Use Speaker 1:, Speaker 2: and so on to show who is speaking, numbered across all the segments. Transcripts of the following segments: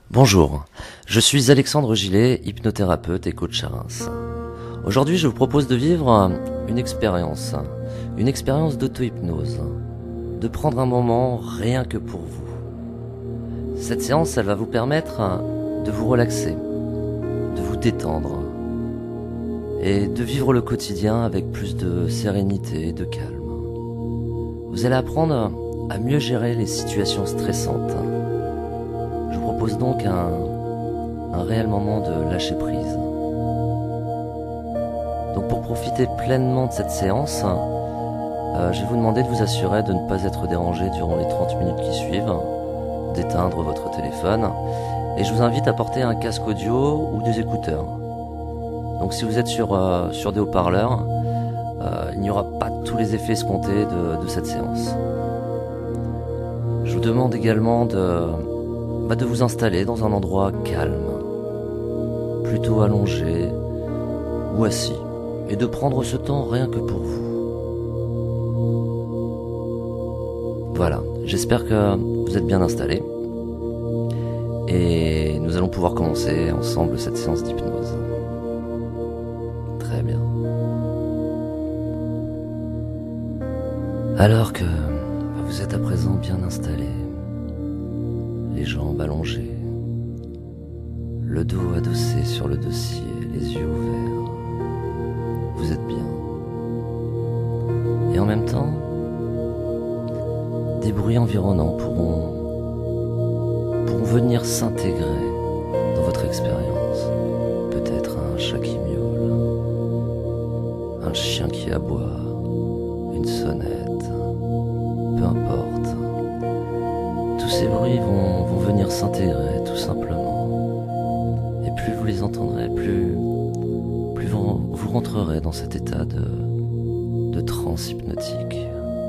Speaker 1: Bonjour, je suis Alexandre Gillet, hypnothérapeute et coach à Reims. Aujourd'hui, je vous propose de vivre une expérience d'auto-hypnose, de prendre un moment rien que pour vous. Cette séance, elle va vous permettre de vous relaxer, de vous détendre et de vivre le quotidien avec plus de sérénité et de calme. Vous allez apprendre à mieux gérer les situations stressantes. Je vous propose donc un réel moment de lâcher prise. Donc pour profiter pleinement de cette séance, je vais vous demander de vous assurer de ne pas être dérangé durant les 30 minutes qui suivent, d'éteindre votre téléphone, et je vous invite à porter un casque audio ou des écouteurs. Donc si vous êtes sur des haut-parleurs, il n'y aura pas tous les effets escomptés de cette séance. Je vous demande également de vous installer dans un endroit calme, plutôt allongé ou assis, et de prendre ce temps rien que pour vous. Voilà, j'espère que vous êtes bien installés et nous allons pouvoir commencer ensemble cette séance d'hypnose. Très bien. Alors que vous êtes à présent bien installés, les jambes allongées, le dos adossé sur le dossier, les yeux ouverts. Vous êtes bien. Et en même temps, des bruits environnants pourront venir s'intégrer dans votre expérience. Peut-être un chat qui miaule, un chien qui aboie, une sonnette, peu importe. Tous ces bruits vont venir s'intégrer tout simplement. Et plus vous les entendrez, plus vous rentrerez dans cet état de transe hypnotique.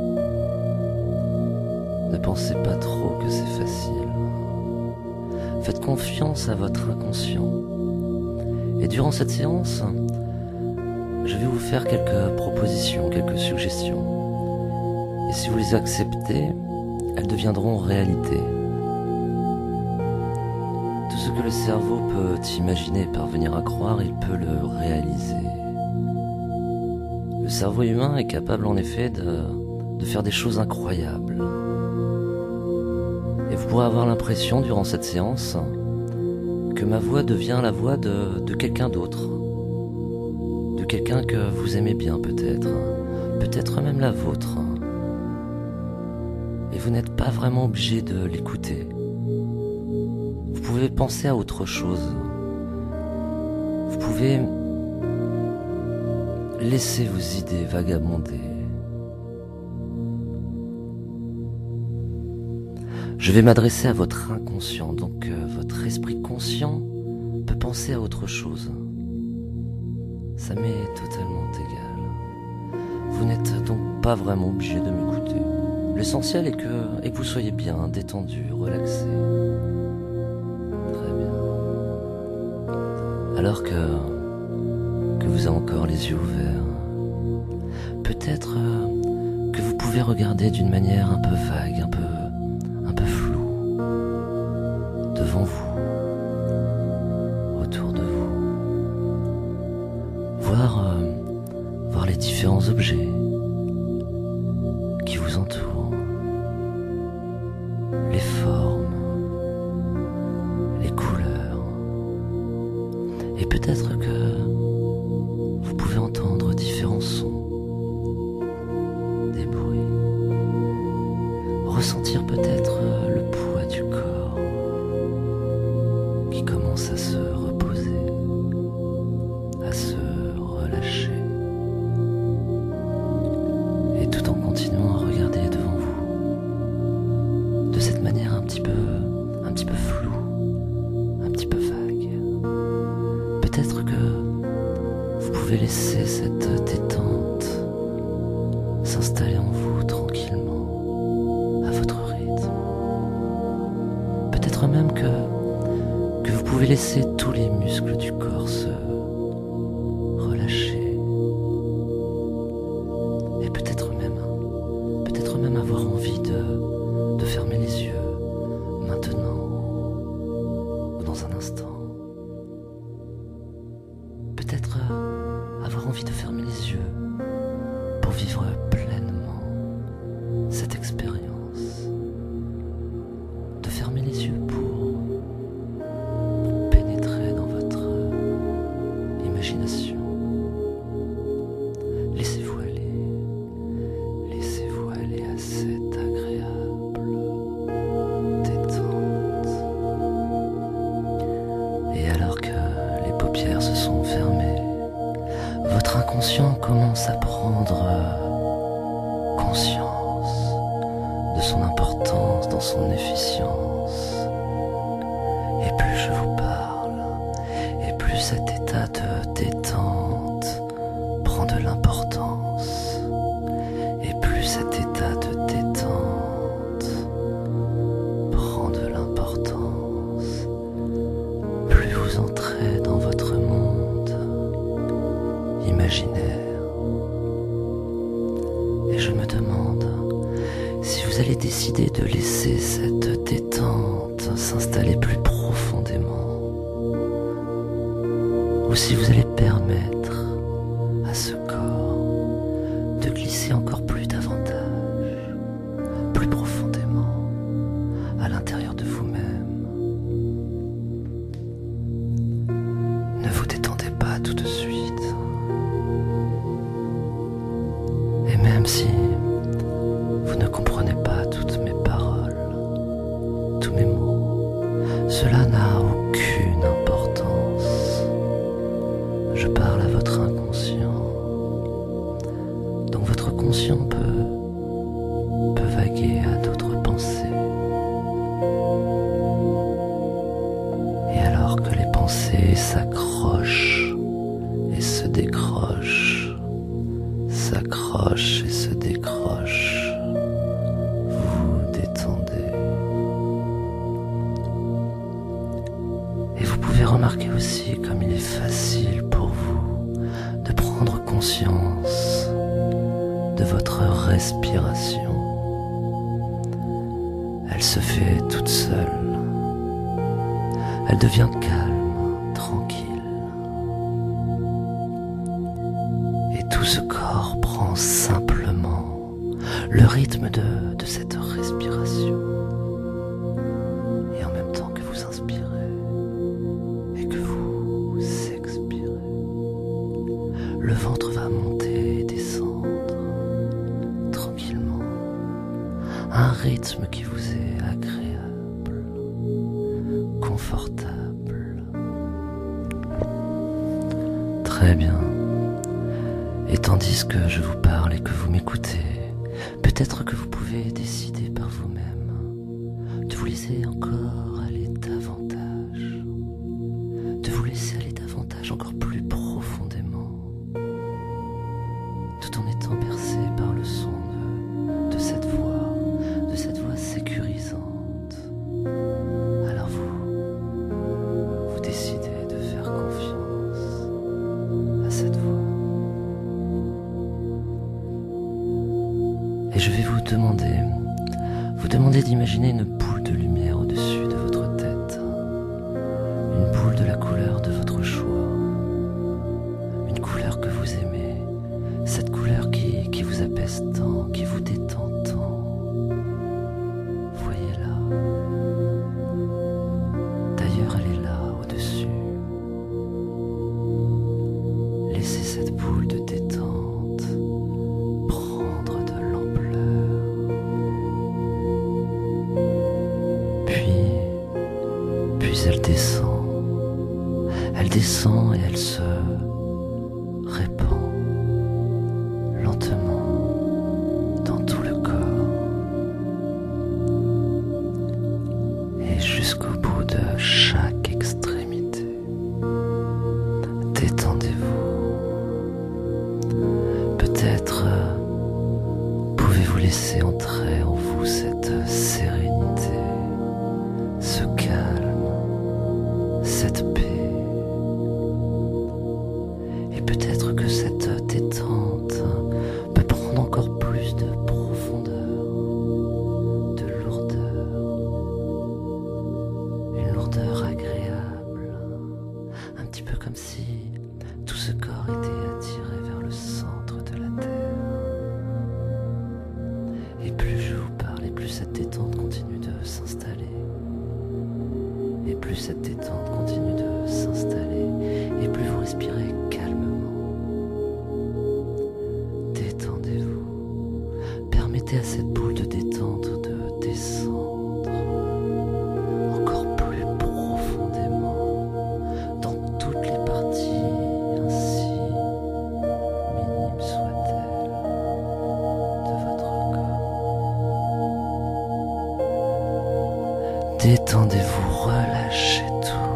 Speaker 1: Ne pensez pas trop que c'est facile. Faites confiance à votre inconscient. Et durant cette séance, je vais vous faire quelques propositions, quelques suggestions. Et si vous les acceptez, elles deviendront réalité. Tout ce que le cerveau peut imaginer et parvenir à croire, il peut le réaliser. Le cerveau humain est capable en effet de faire des choses incroyables. Et vous pourrez avoir l'impression durant cette séance que ma voix devient la voix de quelqu'un d'autre. De quelqu'un que vous aimez bien peut-être même la vôtre. Et vous n'êtes pas vraiment obligé de l'écouter. Vous pouvez penser à autre chose. Vous pouvez laisser vos idées vagabonder. Je vais m'adresser à votre inconscient, donc votre esprit conscient peut penser à autre chose. Ça m'est totalement égal. Vous n'êtes donc pas vraiment obligé de m'écouter. L'essentiel est que vous soyez bien détendu, relaxé. Très bien. Alors que vous avez encore les yeux ouverts, peut-être que vous pouvez regarder d'une manière un peu vague, un peu floue, devant vous, autour de vous, voir les différents objets qui vous entourent, les formes, les couleurs, et peut-être que vous pouvez entendre différents sons, des bruits, ressentir peut-être le poids du corps qui commence à se reposer, à se relâcher, et tout en continuant à regarder devant vous de cette manière un petit peu floue, un petit peu vague. Peut-être que vous pouvez laisser cette détente s'installer en vous tranquillement, à votre rythme. Peut-être même que vous pouvez laisser tous les muscles du corps se relâcher. Et peut-être même avoir envie de fermer les yeux maintenant, dans un instant. Peut-être avoir envie de fermer les yeux pour vivre pleinement cette expérience. De fermer les yeux pour pénétrer dans votre imagination. Laissez-vous aller à cette agréable détente. Et alors que les paupières se sont fermées, votre inconscient commence à prendre conscience de son importance, dans son efficience. Et plus je vous parle, et plus cet état de détente prend de l'importance. Et plus cet état de détente prend de l'importance, plus vous entrez dans votre monde imaginaire. Et je me demande si vous allez décider de laisser cette détente s'installer plus profondément, ou si vous allez permettre à ce corps de glisser encore plus davantage, plus profondément à l'intérieur de vous-même. Ne vous détendez pas tout de suite. Et même si vous ne comprenez pas toutes mes paroles, tous mes mots, cela n'a aucune importance. Je parle à votre inconscient. Donc votre conscient peut vaguer à d'autres pensées. Et alors que les pensées s'accrochent et se décrochent, s'accrochent et se décrochent, vous détendez. Et vous pouvez remarquer aussi comme il est facile pour vous de prendre conscience de votre respiration. Elle se fait toute seule. Elle devient calme, tranquille. Et tout ce corps prend simplement le rythme de cette respiration. Et en même temps que vous inspirez et que vous expirez, le ventre va monter et descendre tranquillement, à un rythme qui vous est agréable, confortable. Très bien. Et tandis que je vous parle et que vous m'écoutez, peut-être que vous pouvez décider par vous-même de vous laisser encore aller davantage, de vous laisser aller davantage, encore plus profondément, tout en étant bercé par le son de cette voix sécurisante. Alors vous décidez de faire confiance à cette voix. Et je vais vous demander d'imaginer une boule de lumière au-dessus de votre tête, une boule de la couleur de votre choix, une couleur que vous aimez, cette couleur qui vous apaise tant, qui vous détend tant. Voyez-la. D'ailleurs, elle est là, au-dessus. Laissez cette boule de détente prendre de l'ampleur. Puis elle descend. Elle descend et elle se répand lentement dans tout le corps. Et jusqu'au bout de chaque extrémité. Détendez-vous. Peut-être pouvez-vous laisser entrer en vous cette sérénité, ce calme, cette paix. Et peut-être que cette détente peut prendre encore plus de profondeur, de lourdeur, une lourdeur agréable. plus cette détente continue de s'installer et plus vous respirez calmement. Détendez-vous. Permettez à cette boule de détente de descendre encore plus profondément dans toutes les parties, ainsi minimes soient-elles, de votre corps. Détendez-vous, relâchez tout.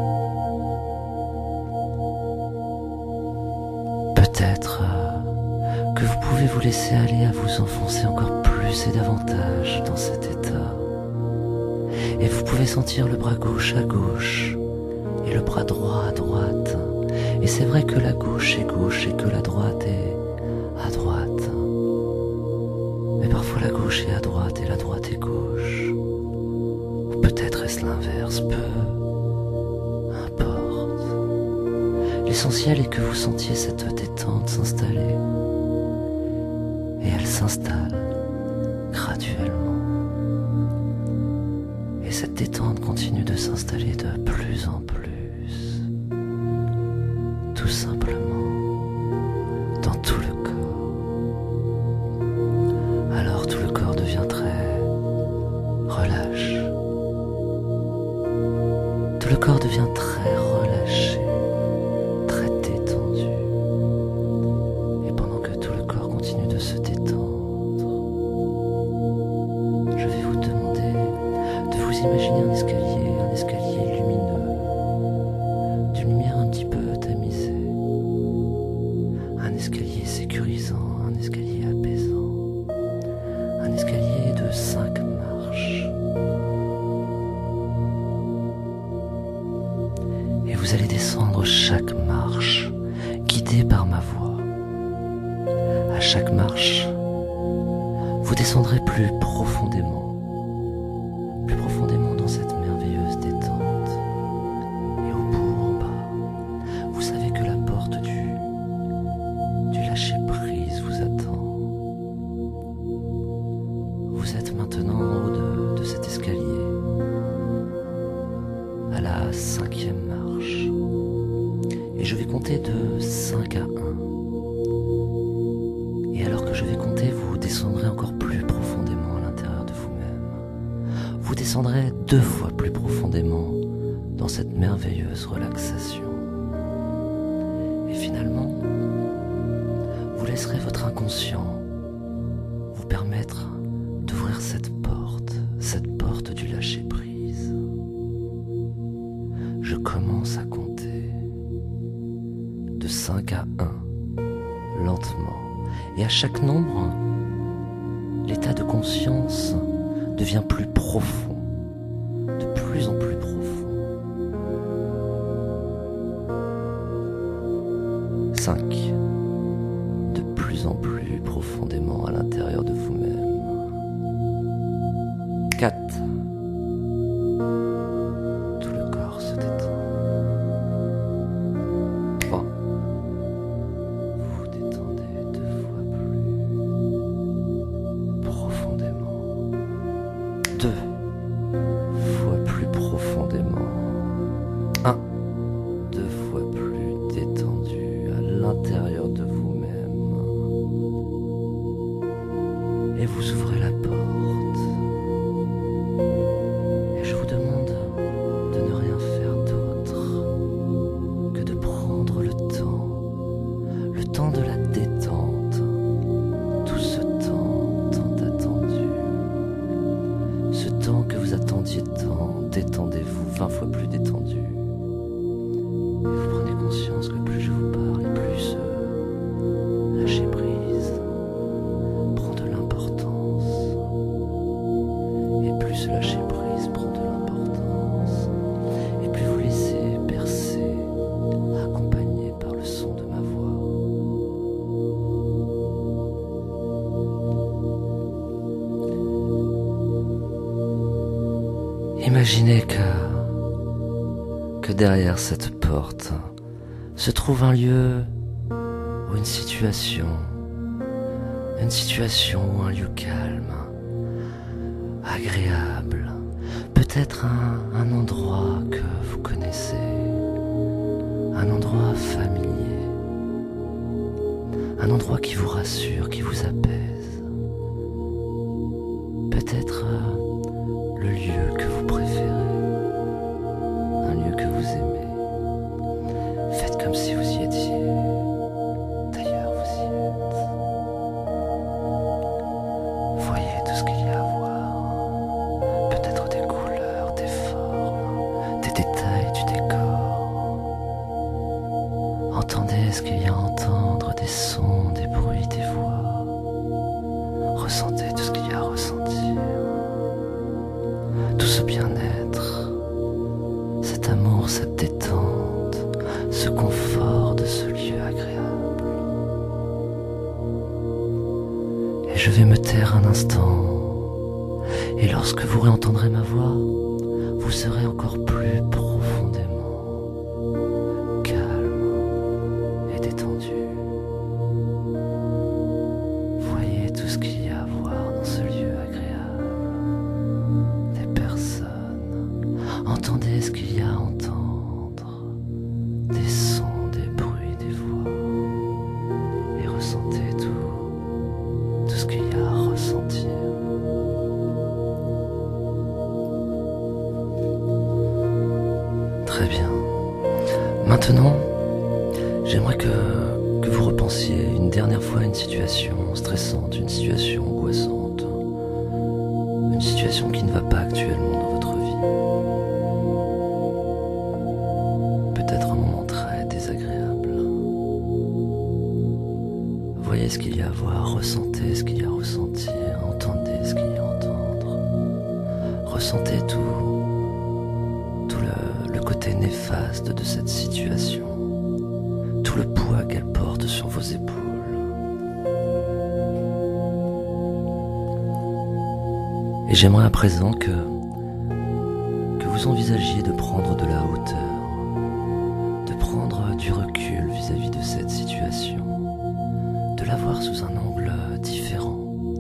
Speaker 1: Peut-être que vous pouvez vous laisser aller à vous enfoncer encore plus et davantage dans cet état. Et vous pouvez sentir le bras gauche à gauche et le bras droit à droite. Et c'est vrai que la gauche est gauche et que la droite est à droite. Mais parfois la gauche est à droite et la droite est gauche. Ou peut-être est-ce l'inverse, peu importe. L'essentiel est que vous sentiez cette détente s'installer. Et elle s'installe graduellement. Et cette détente continue de s'installer de plus en plus. Tout simplement dans tout le corps. Alors tout le corps devient très relâche. Tout le corps devient très relâché, très détendu. Et pendant que tout le corps continue de se détendre, je vais vous demander de vous imaginer un escalier lumineux, d'une lumière un petit peu tamisée, un escalier sécurisant, un escalier apaisant, un escalier de 5 marches. Et vous allez descendre chaque marche, guidé par ma voix. À chaque marche, vous descendrez plus profondément dans cette merveilleuse détente. Et au bout, en bas, vous savez que la porte du lâcher-prise vous attend. Vous êtes maintenant en haut de cet escalier, à la 5e marche. Et je vais compter de 5 à 1. Et alors que je vais compter, vous descendrez encore plus profondément à l'intérieur de vous-même. Vous descendrez 2 fois plus profondément dans cette merveilleuse relaxation. Et finalement, vous laisserez votre inconscient vous permettre d'ouvrir cette porte du lâcher-prise. Je commence à compter de 5 à 1, lentement. Et à chaque nombre, l'état de conscience devient plus profond, de plus en plus profond. 5, de plus en plus profondément à l'intérieur de vous-même. 4, tout le corps se détend. 3, vous détendez 2 fois plus profondément. 2 fois plus profondément. 1, 2 fois plus détendu à l'intérieur de vous-même. Et vous ouvrez la porte. Et je vous demande de ne rien faire d'autre que de prendre le temps de la détente, tout ce temps tant attendu, ce temps que vous attendiez tant. Détendez-vous 20 fois plus détendu. Et vous prenez conscience que plus je vous parle et plus lâcher prise prend de l'importance. Et plus ce lâcher prise prend de l'importance, et plus vous laissez bercer, accompagné par le son de ma voix. Imaginez que derrière cette porte se trouve un lieu ou une situation ou un lieu calme, agréable, peut-être peut-être un endroit que vous connaissez, un endroit familier, un endroit qui vous rassure, qui vous apaise, peut-être le lieu que vous préférez, un lieu que vous aimez. Faites comme si vous y étiez. D'ailleurs, vous y êtes. Voyez tout ce qu'il y a à voir. Peut-être des couleurs, des formes, des détails du décor. Entendez ce qu'il y a à entendre, des sons, des bruits, des voix. Ressentez tout ce qu'il y a à ressentir. Tout ce bien-être, cet amour, cette détente, ce confort de ce lieu agréable. Et je vais me taire un instant, et lorsque vous réentendrez ma voix, vous serez encore plus profondément calme et détendu. Voyez tout ce qu'il y a à voir dans ce lieu agréable, des personnes, entendez ce qu'il y a à entendre, des sons, des bruits, des voix, et ressentez tout ce qu'il y a à ressentir. Très bien. Maintenant, j'aimerais que vous repensiez une dernière fois à une situation stressante, une situation angoissante, une situation qui ne va pas actuellement dans votre vie. Peut-être un moment très désagréable. Voyez ce qu'il y a à voir, ressentez ce qu'il y a à ressentir, entendez ce qu'il y a à entendre. Ressentez tout le côté néfaste de cette situation, tout le poids qu'elle porte sur vos épaules. Et j'aimerais à présent que vous envisagiez de prendre de la hauteur, de prendre du recul vis-à-vis de cette situation, de la voir sous un angle différent.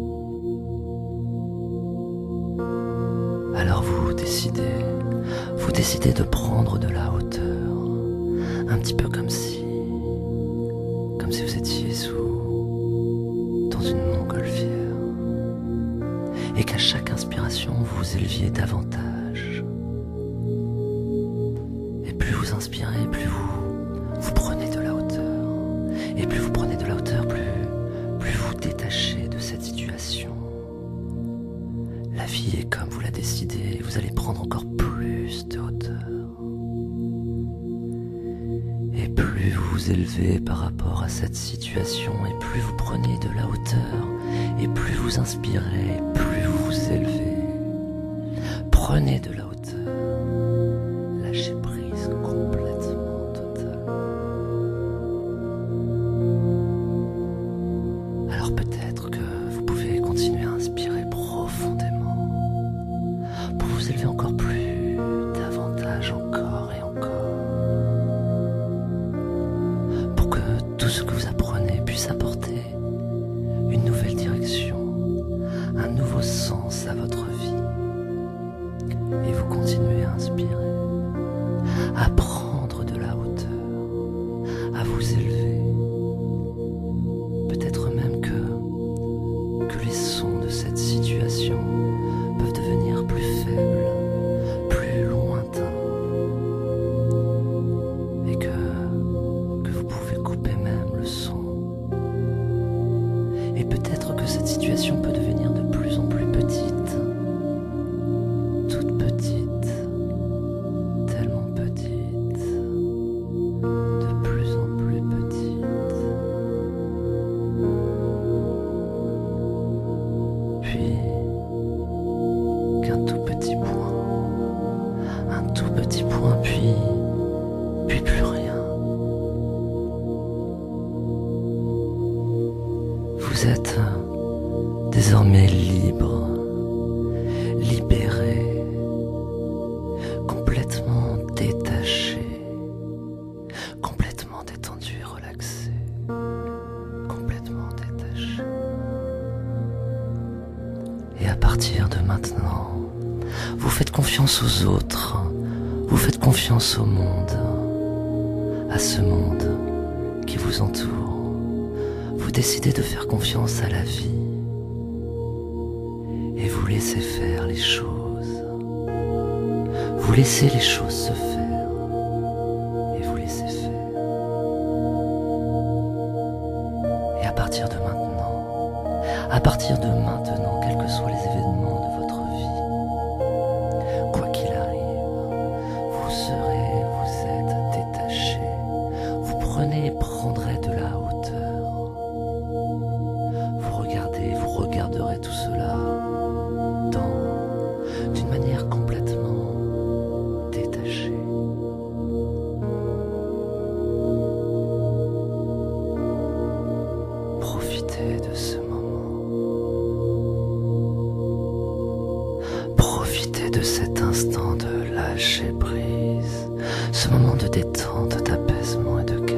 Speaker 1: Alors vous décidez de prendre de la hauteur, un petit peu comme si vous étiez dans une montgolfière, et qu'à chaque inspiration vous vous éleviez davantage. Et plus vous inspirez, plus vous prenez de la hauteur, et plus vous prenez de la hauteur, plus vous détachez de cette situation. La vie est comme vous la décidez, vous allez prendre encore plus de hauteur. Et plus vous vous élevez par rapport à cette situation, et plus vous prenez de la hauteur, et plus vous inspirez, plus vous vous élevez. Prenez de la hauteur, lâchez prise complètement totale. Alors peut-être que vous pouvez continuer à inspirer profondément pour vous élever encore plus, davantage, encore et encore. Pour que tout ce que vous apprenez puisse apporter une nouvelle direction, un nouveau sens à votre vie. Et vous confiance aux autres, vous faites confiance au monde, à ce monde qui vous entoure. Vous décidez de faire confiance à la vie et vous laissez faire les choses. Vous laissez les choses se faire et vous laissez faire. Et à partir de maintenant, quels que soient les événements de votre vie, quoi qu'il arrive, vous êtes détaché. Vous prenez et prendrez de la hauteur. Vous regarderez tout cela d'une manière complètement détachée. Profitez de ce moment. Profitez de cet instant de lâcher prise, ce moment de détente, d'apaisement et de calme.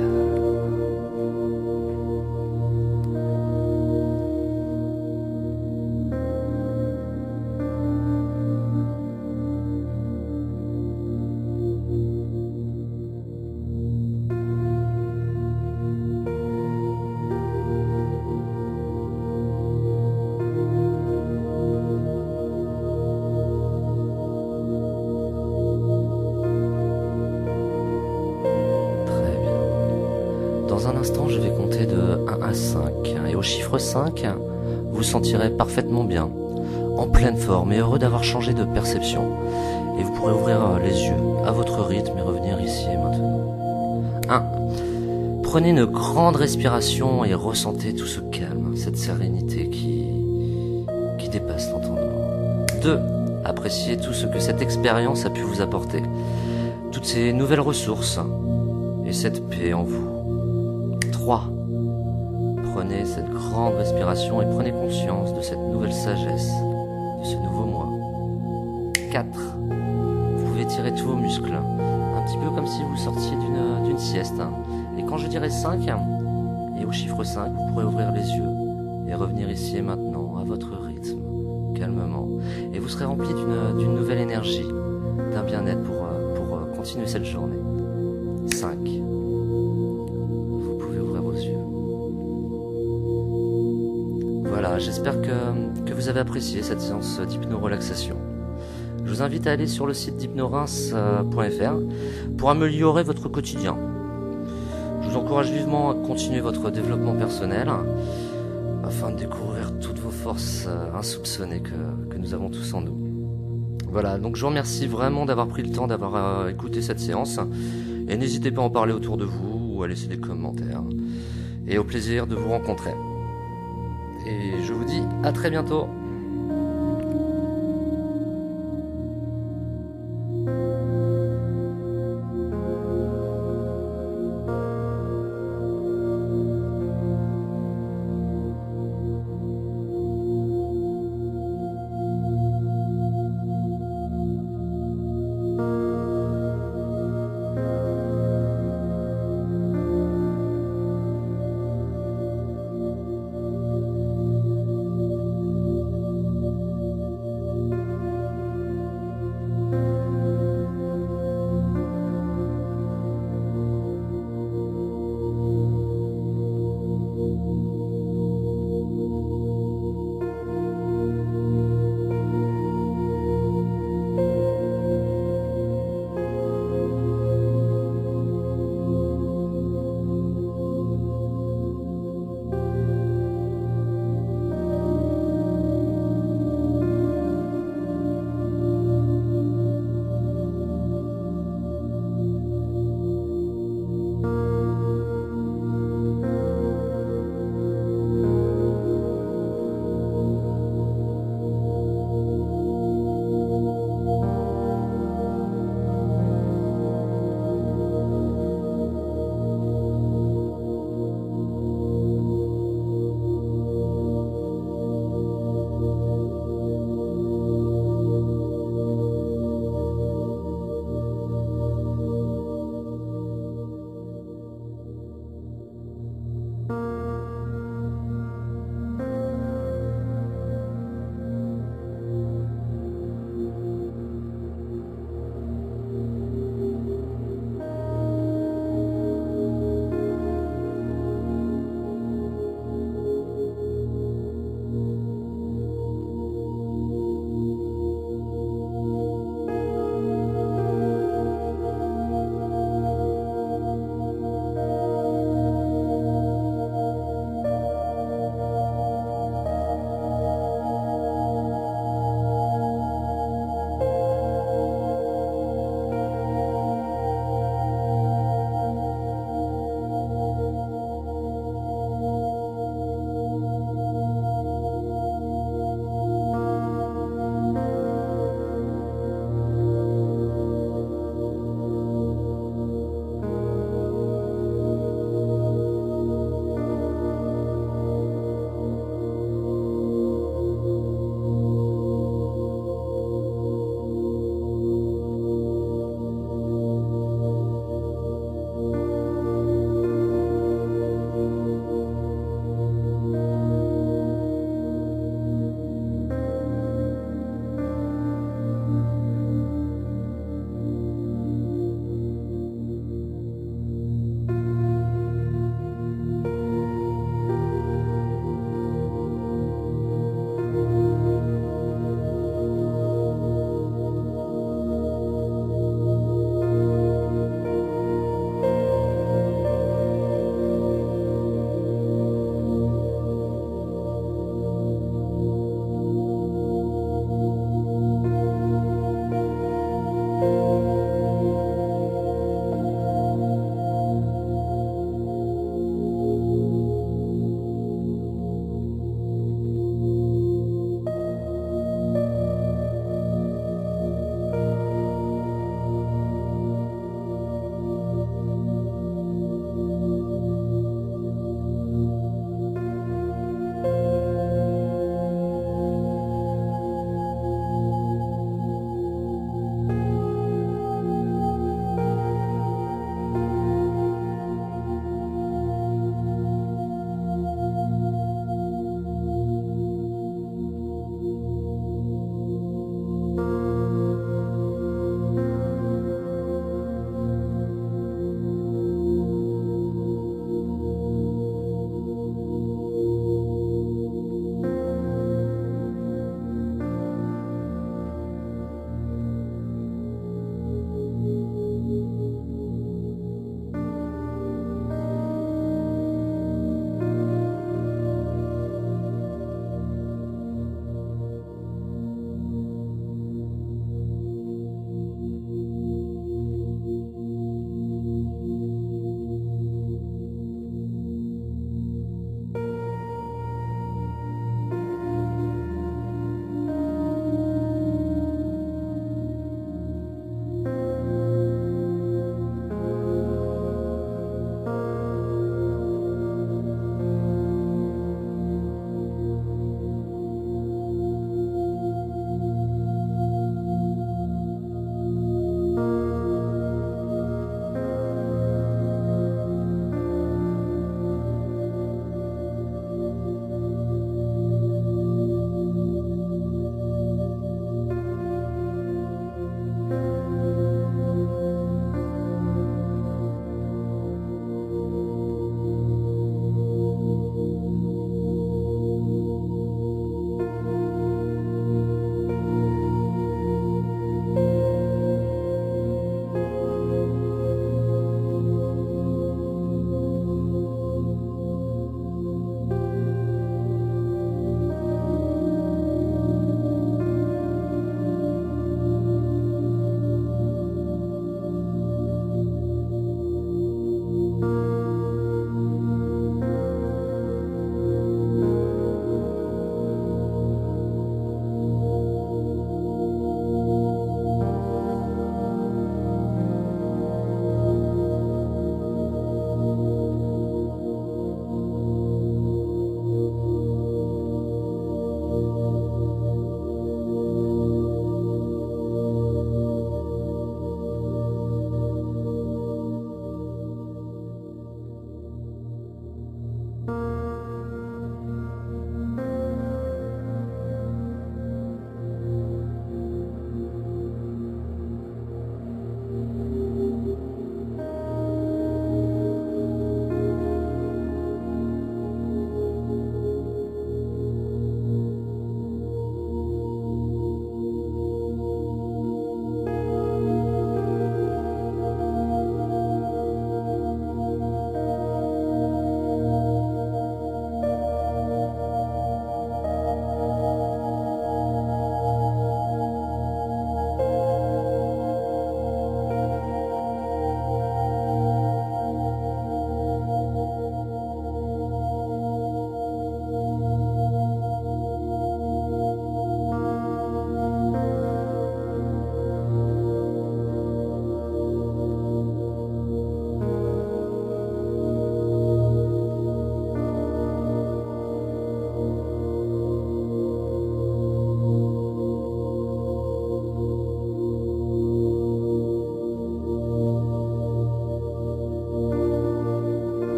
Speaker 1: Dans un instant, je vais compter de 1 à 5. Et au chiffre 5, vous vous sentirez parfaitement bien, en pleine forme et heureux d'avoir changé de perception. Et vous pourrez ouvrir les yeux à votre rythme et revenir ici et maintenant. 1. Prenez une grande respiration et ressentez tout ce calme, cette sérénité qui dépasse l'entendement. 2. Appréciez tout ce que cette expérience a pu vous apporter, toutes ces nouvelles ressources et cette paix en vous. 3. Prenez cette grande respiration et prenez conscience de cette nouvelle sagesse, de ce nouveau moi. 4. Vous pouvez tirer tous vos muscles, un petit peu comme si vous sortiez d'une sieste. Et quand je dirai 5, et au chiffre 5, vous pourrez ouvrir les yeux et revenir ici et maintenant à votre rythme, calmement. Et vous serez rempli d'une nouvelle énergie, d'un bien-être pour continuer cette journée. 5. Voilà, j'espère que vous avez apprécié cette séance d'hypno-relaxation. Je vous invite à aller sur le site d'hypnoreims.fr pour améliorer votre quotidien. Je vous encourage vivement à continuer votre développement personnel afin de découvrir toutes vos forces insoupçonnées que nous avons tous en nous. Voilà, donc je vous remercie vraiment d'avoir pris le temps d'avoir écouté cette séance et n'hésitez pas à en parler autour de vous ou à laisser des commentaires. Et au plaisir de vous rencontrer. Et je vous dis à très bientôt.